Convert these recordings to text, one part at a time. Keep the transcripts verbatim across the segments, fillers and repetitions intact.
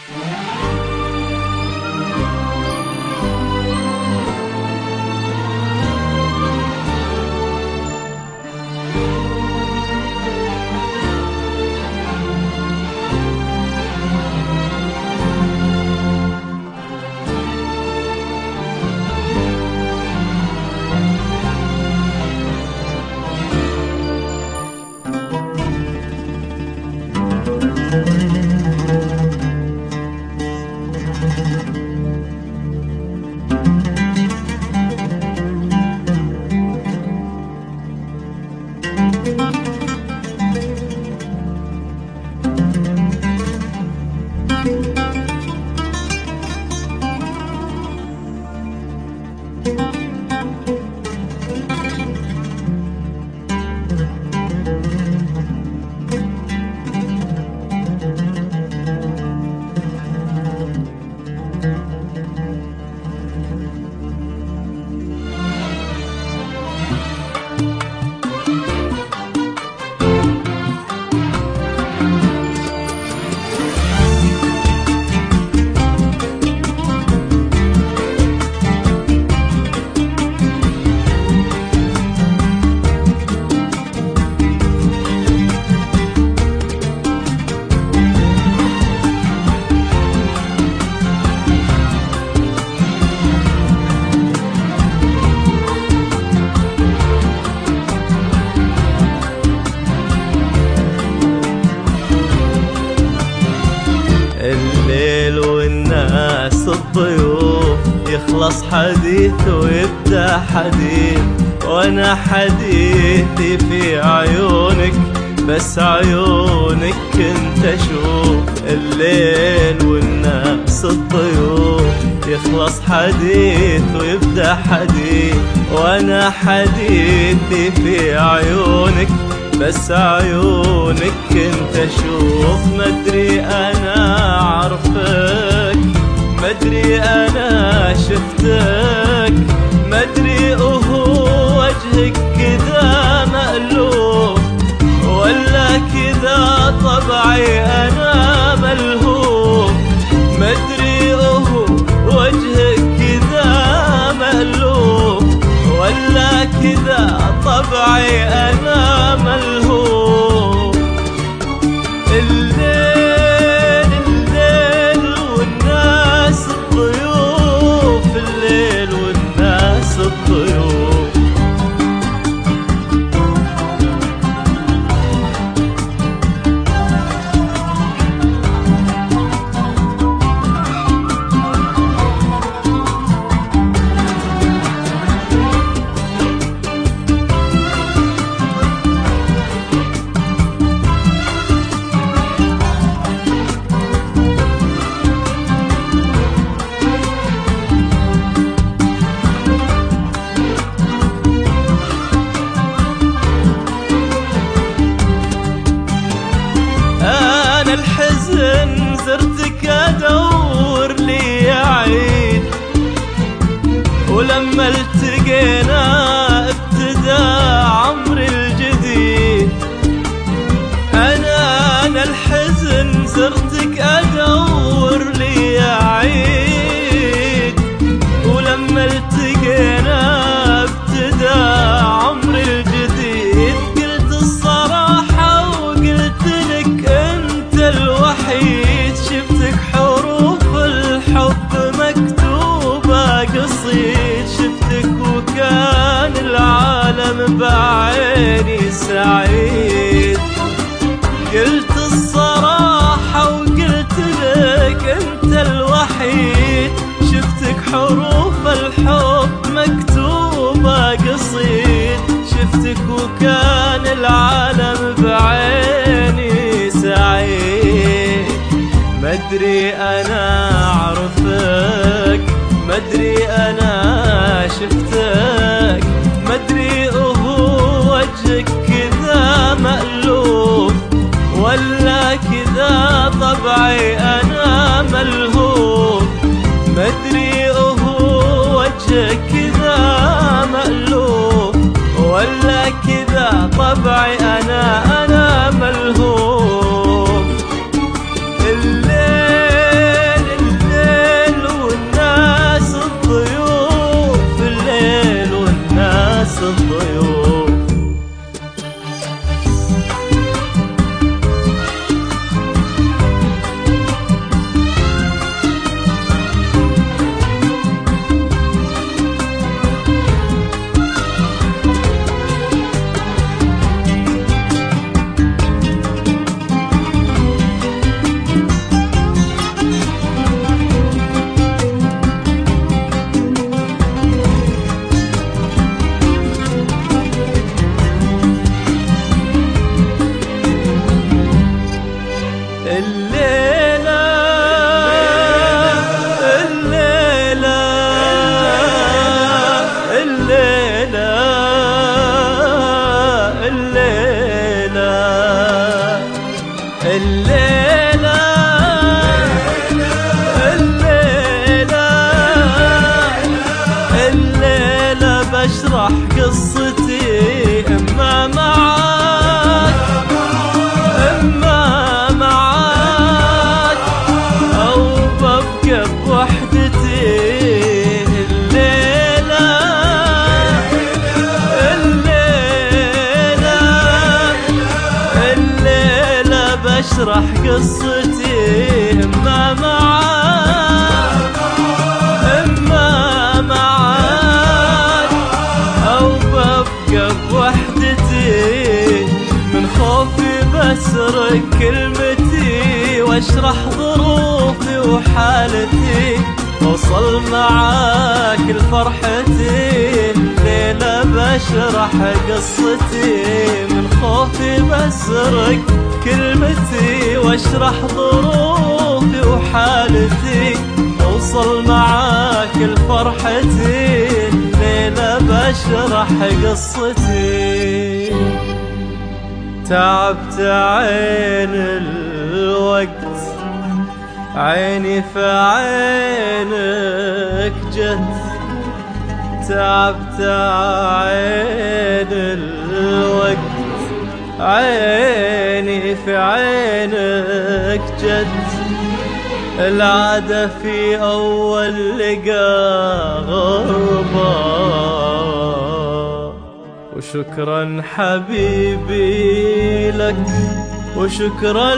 الليل والناس الضيوف، يخلص حديث ويبدأ حديث، وانا حديثي في عيونك، بس عيونك كنت اشوف. الليل والناس الضيوف، يخلص حديث ويبدأ حديث، وانا حديثي في عيونك، بس عيونك كنت اشوف. مدري انا عرفك، مدري انا شفتك، مدري اهو وجهك كذا مألوف، ولا كذا طبعي انا ملهوف. مدري اهو وجهك كذا مألوف، ولا كذا طبعي انا ملهوف. الليل الليل والناس الضيوف، الليل والناس الضيوف. الحزن زرتك ادور لي عيد، ولما التقينا ابتدى عمري الجديد. انا انا الحزن زرتك ادور لي عيد، ولما التقينا ابتدى عمري الجديد. قلت الصراحة وقلت لك انت الوحيد، شفتك حروف الحب مكتوبة قصيد، شفتك وكان العالم بعيني سعيد. قلت الصراحة وقلت لك انت الوحيد، شفتك حروف الحب مكتوبة قصيد، شفتك وكان العالم بعيني سعيد. مدري انا عرفك، مدري انا شفتك، مدري اهو وجهك كذا مألوف، ولا كذا طبعي انا ملهوف. مدري اهو وجهك كذا مألوف، ولا كذا طبعي انا انا ملهوف. الليل الليلة الليلة الليلة الليلة الليلة الليلة الليلة بشرح قصتي إما معاك إما معاك أو ببقى بوحدتي. الليلة الليلة الليلة بشرح قصتي إما معاك إما معاك أو ببقى بوحدتي. من خوفي بسرق كلمتي واشرح ظروفي وحالتي، وصل معاك لفرحتي. الليلة بشرح قصتي من خوفي بسرق كلمتي واشرح ظروفي وحالتي، وصل معاك لفرحتي. الليلة بشرح قصتي. تعبت عين الوقت عيني في عينك جت، تعبت عين الوقت عيني في عينك جت. العادة في أول لقا غربة، وشكرا حبيبي لك وشكرا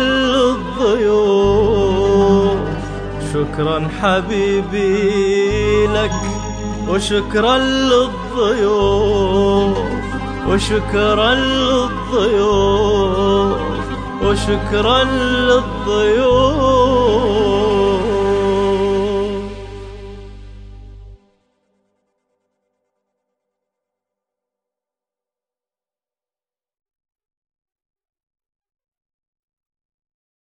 للضيوف. شكرا حبيبي لك وشكرا للضيوف وشكرا للضيوف وشكرا للضيوف